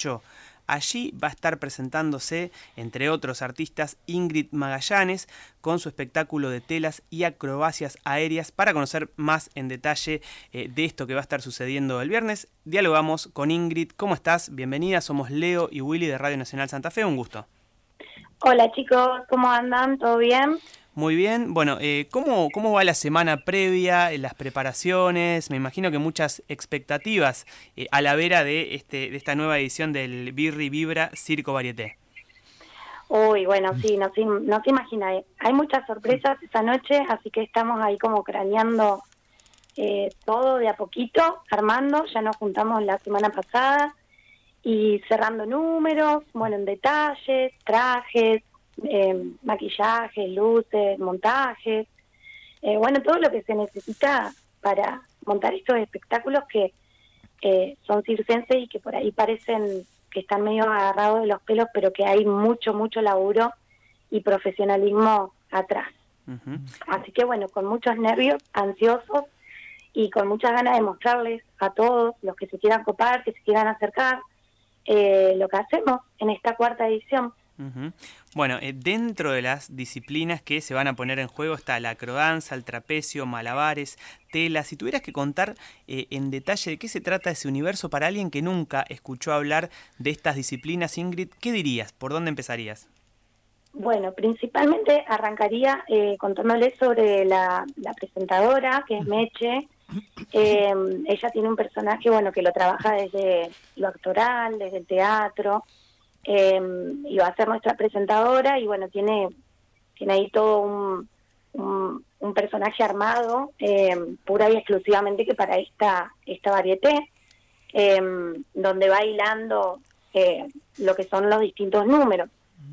18. Allí va a estar presentándose, entre otros artistas, Ingrid Magallanes, con su espectáculo de telas y acrobacias aéreas. Para conocer más en detalle de esto que va a estar sucediendo el viernes, dialogamos con Ingrid. ¿Cómo estás? Bienvenida, somos Leo y Willy de Radio Nacional Santa Fe, un gusto. Hola chicos, ¿cómo andan? ¿Todo bien? Muy bien. Bueno, ¿cómo va la semana previa, las preparaciones? Me imagino que muchas expectativas a la vera de esta nueva edición del Birri Vibra Circo Varieté. Uy, bueno, sí, no se imagina. Hay muchas sorpresas esta noche, así que estamos ahí como craneando todo de a poquito, armando. Ya nos juntamos la semana pasada y cerrando números, bueno, en detalles, trajes, maquillajes, luces, montajes, bueno, todo lo que se necesita para montar estos espectáculos que son circenses y que por ahí parecen que están medio agarrados de los pelos, pero que hay mucho laburo y profesionalismo atrás. Uh-huh. Así que bueno, con muchos nervios, ansiosos y con muchas ganas de mostrarles a todos los que se quieran copar, que se quieran acercar, lo que hacemos en esta cuarta edición. Uh-huh. Bueno, dentro de las disciplinas que se van a poner en juego está la acrodanza, el trapecio, malabares, telas. Si tuvieras que contar en detalle de qué se trata ese universo para alguien que nunca escuchó hablar de estas disciplinas, Ingrid, ¿qué dirías? ¿Por dónde empezarías? Bueno, principalmente arrancaría contándoles sobre la presentadora, que es Meche. Ella tiene un personaje, bueno, que lo trabaja desde lo actoral, desde el teatro. Y va a ser nuestra presentadora y bueno, tiene ahí todo un personaje armado pura y exclusivamente que para esta varieté, donde va hilando lo que son los distintos números,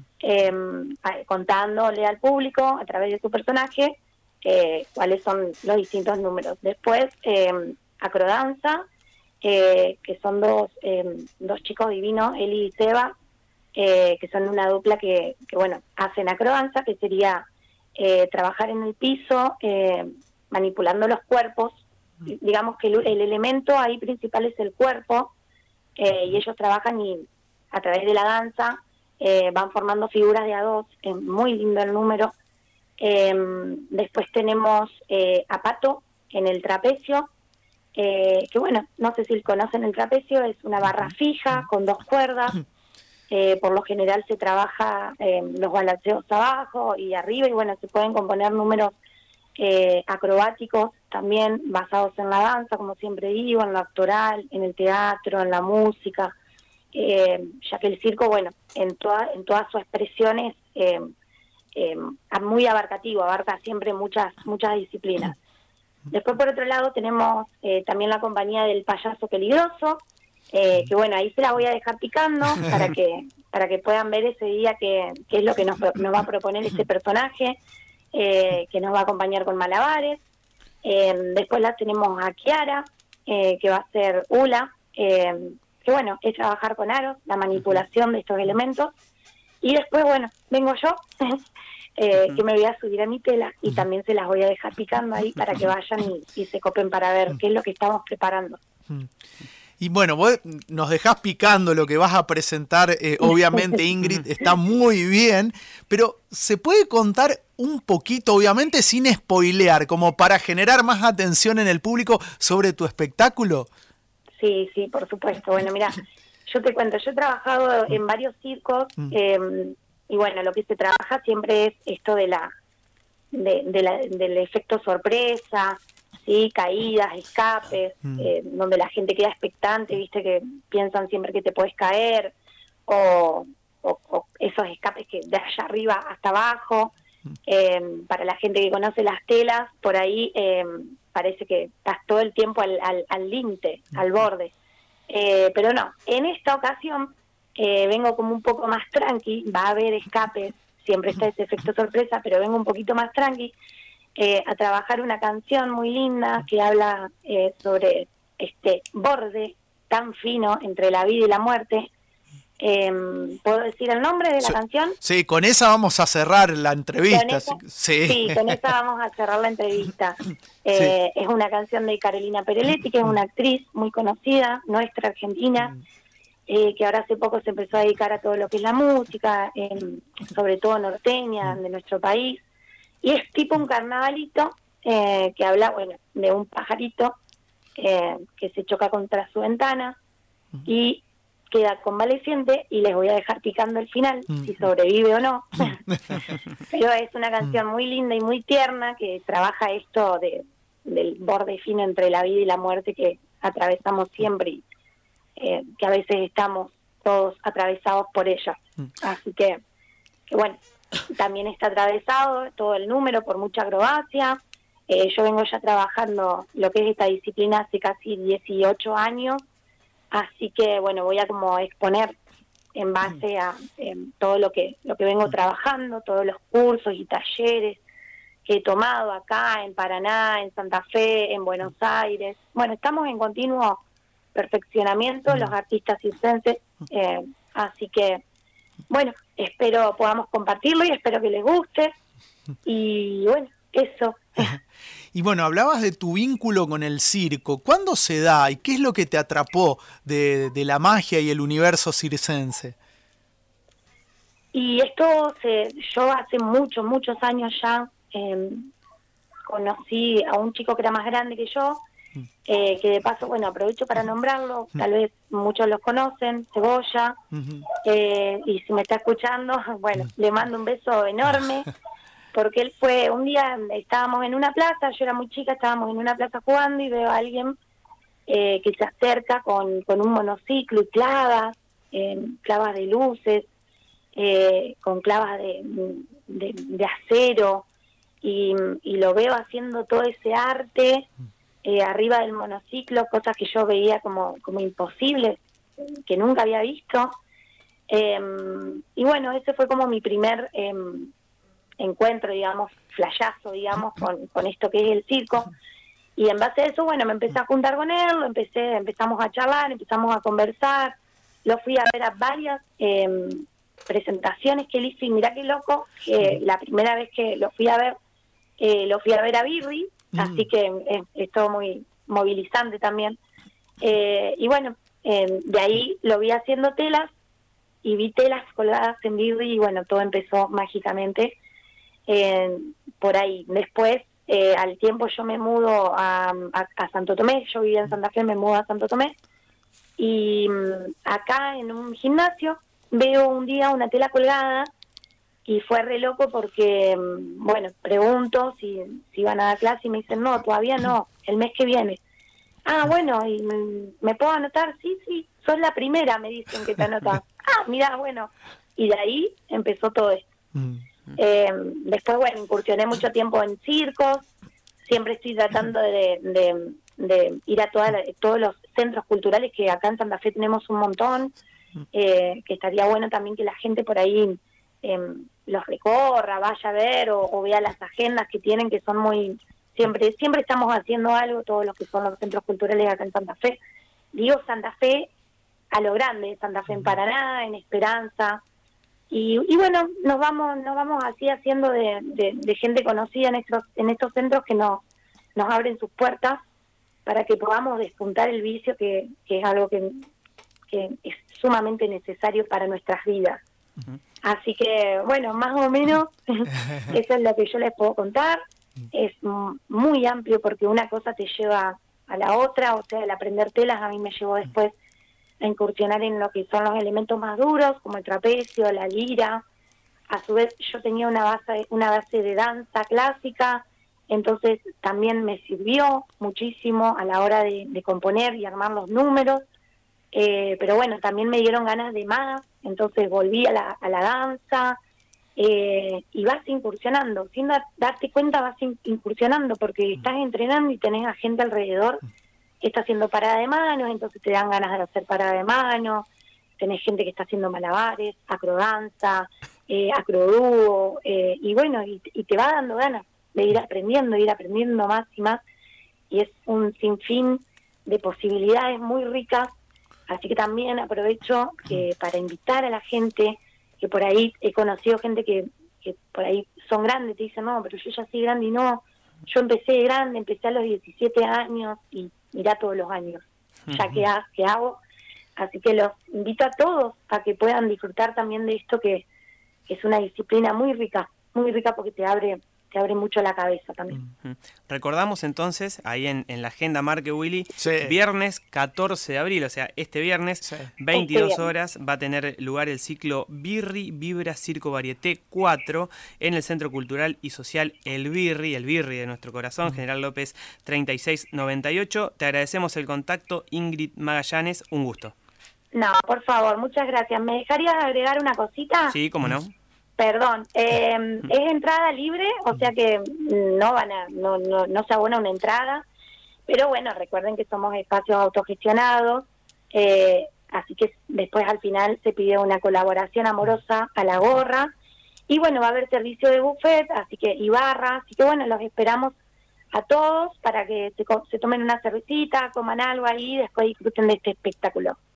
contándole al público a través de su personaje cuáles son los distintos números. Después acrodanza, que son dos chicos divinos, Eli y Seba, que son una dupla que bueno, hacen acrodanza, que sería trabajar en el piso, manipulando los cuerpos. Digamos que el elemento ahí principal es el cuerpo, y ellos trabajan y a través de la danza van formando figuras de a dos. Es muy lindo el número. Después tenemos a Pato en el trapecio, que bueno, no sé si conocen el trapecio, es una barra fija con dos cuerdas. Por lo general se trabaja los balanceos abajo y arriba, y bueno, se pueden componer números acrobáticos también basados en la danza, como siempre digo, en lo actoral, en el teatro, en la música, ya que el circo, bueno, en todas sus expresiones es muy abarcativo, abarca siempre muchas disciplinas. Después, por otro lado, tenemos también la compañía del Payaso Peligroso, que bueno, ahí se la voy a dejar picando para que puedan ver ese día qué es lo que nos va a proponer este personaje, que nos va a acompañar con malabares. Después la tenemos a Kiara, que va a ser Ula, que bueno, es trabajar con aros, la manipulación de estos elementos. Y después, bueno, vengo yo, que me voy a subir a mi tela y también se las voy a dejar picando ahí para que vayan y se copen para ver qué es lo que estamos preparando. Y bueno, vos nos dejás picando lo que vas a presentar, obviamente, Ingrid, está muy bien, pero ¿se puede contar un poquito, obviamente sin spoilear, como para generar más atención en el público sobre tu espectáculo? Sí, por supuesto. Bueno, mira, yo te cuento, yo he trabajado en varios circos, y bueno, lo que se trabaja siempre es esto del efecto sorpresa, sí, caídas, escapes, donde la gente queda expectante, viste, que piensan siempre que te puedes caer, o esos escapes que de allá arriba hasta abajo. Para la gente que conoce las telas, por ahí parece que estás todo el tiempo al límite, al borde. Pero no, en esta ocasión vengo como un poco más tranqui, va a haber escapes, siempre está ese efecto sorpresa, pero vengo un poquito más tranqui, a trabajar una canción muy linda que habla sobre este borde tan fino entre la vida y la muerte. ¿Puedo decir el nombre de la canción? Sí, con esa vamos a cerrar la entrevista. Sí, con esa vamos a cerrar la entrevista. Es una canción de Carolina Pereletti, que es una actriz muy conocida, nuestra argentina, que ahora hace poco se empezó a dedicar a todo lo que es la música, sobre todo norteña, de nuestro país, y es tipo un carnavalito que habla, bueno, de un pajarito que se choca contra su ventana y queda convaleciente, y les voy a dejar picando el final, si sobrevive o no. Pero es una canción muy linda y muy tierna que trabaja esto del borde fino entre la vida y la muerte que atravesamos siempre y que a veces estamos todos atravesados por ella. Así que bueno, también está atravesado todo el número por mucha acrobacia. Yo vengo ya trabajando lo que es esta disciplina hace casi 18 años, así que bueno, voy a como exponer en base a todo lo que vengo trabajando, todos los cursos y talleres que he tomado acá en Paraná, en Santa Fe, en Buenos Aires. Bueno, estamos en continuo perfeccionamiento los artistas circenses, así que bueno, espero podamos compartirlo y espero que les guste, y bueno, eso. Y bueno, hablabas de tu vínculo con el circo. ¿Cuándo se da y qué es lo que te atrapó de la magia y el universo circense? Y yo hace muchos años ya conocí a un chico que era más grande que yo, que de paso, bueno, aprovecho para nombrarlo, tal vez muchos los conocen, Cebolla, y si me está escuchando, bueno, le mando un beso enorme, porque él fue, un día estábamos en una plaza, yo era muy chica, estábamos en una plaza jugando y veo a alguien que se acerca con un monociclo y clavas de luces, con clavas de acero, y lo veo haciendo todo ese arte arriba del monociclo, cosas que yo veía como imposibles, que nunca había visto. Y bueno, ese fue como mi primer encuentro, digamos, flashazo, digamos, con esto que es el circo. Y en base a eso, bueno, me empecé a juntar con él, empezamos a charlar, empezamos a conversar, lo fui a ver a varias presentaciones que él hizo, y mirá qué loco, que la primera vez que lo fui a ver a Birri, así que es todo muy movilizante también. Y bueno, de ahí lo vi haciendo telas, y vi telas colgadas en Birri, y bueno, todo empezó mágicamente por ahí. Después, al tiempo yo me mudo a Santo Tomé, yo vivía en Santa Fe, me mudo a Santo Tomé, y acá en un gimnasio veo un día una tela colgada, y fue re loco porque, bueno, pregunto si van a dar clase, y me dicen, no, todavía no, el mes que viene. Ah, bueno, ¿y me puedo anotar? Sí, sos la primera, me dicen, que te anotas. Ah, mirá, bueno, y de ahí empezó todo esto. Después, bueno, incursioné mucho tiempo en circos, siempre estoy tratando de ir a todos los centros culturales, que acá en Santa Fe tenemos un montón, que estaría bueno también que la gente por ahí los recorra, vaya a ver o vea las agendas que tienen, que son muy... Siempre estamos haciendo algo, todos los que son los centros culturales acá en Santa Fe. Digo Santa Fe a lo grande, Santa Fe en Paraná, en Esperanza, y bueno, nos vamos así haciendo de gente conocida en estos centros que nos abren sus puertas para que podamos despuntar el vicio, que es algo que es sumamente necesario para nuestras vidas. Así que, bueno, más o menos eso es lo que yo les puedo contar. Es muy amplio porque una cosa te lleva a la otra, o sea, el aprender telas a mí me llevó después a incursionar en lo que son los elementos más duros, como el trapecio, la lira. A su vez yo tenía una base de danza clásica, entonces también me sirvió muchísimo a la hora de componer y armar los números. Pero bueno, también me dieron ganas de más, entonces volví a la danza, y vas incursionando, sin darte cuenta vas incursionando, porque estás entrenando y tenés a gente alrededor que está haciendo parada de manos, entonces te dan ganas de hacer parada de manos, tenés gente que está haciendo malabares, acrodanza, acrodúo, y bueno, y te va dando ganas de ir aprendiendo más y más, y es un sinfín de posibilidades muy ricas. Así que también aprovecho para invitar a la gente, que por ahí he conocido gente que por ahí son grandes, te dicen, no, pero yo ya soy grande, y no, yo empecé grande, empecé a los 17 años, y mirá todos los años ya que hago. Así que los invito a todos a que puedan disfrutar también de esto, que es una disciplina muy rica porque te abre mucho la cabeza también. Recordamos entonces, ahí en la agenda Marque Willy, Sí. viernes 14 de abril, o sea, este viernes, Sí. 22 horas, va a tener lugar el ciclo Birri Vibra Circo Varieté 4 en el Centro Cultural y Social El Birri de nuestro corazón, General López 3698. Te agradecemos el contacto, Ingrid Magallanes, un gusto. No, por favor, muchas gracias. ¿Me dejarías agregar una cosita? Sí, cómo no. Perdón, es entrada libre, o sea que no se abona una entrada, pero bueno, recuerden que somos espacios autogestionados, así que después al final se pide una colaboración amorosa a la gorra, y bueno, va a haber servicio de buffet, y barra, así que bueno, los esperamos a todos para que se tomen una cervecita, coman algo ahí y después disfruten de este espectáculo.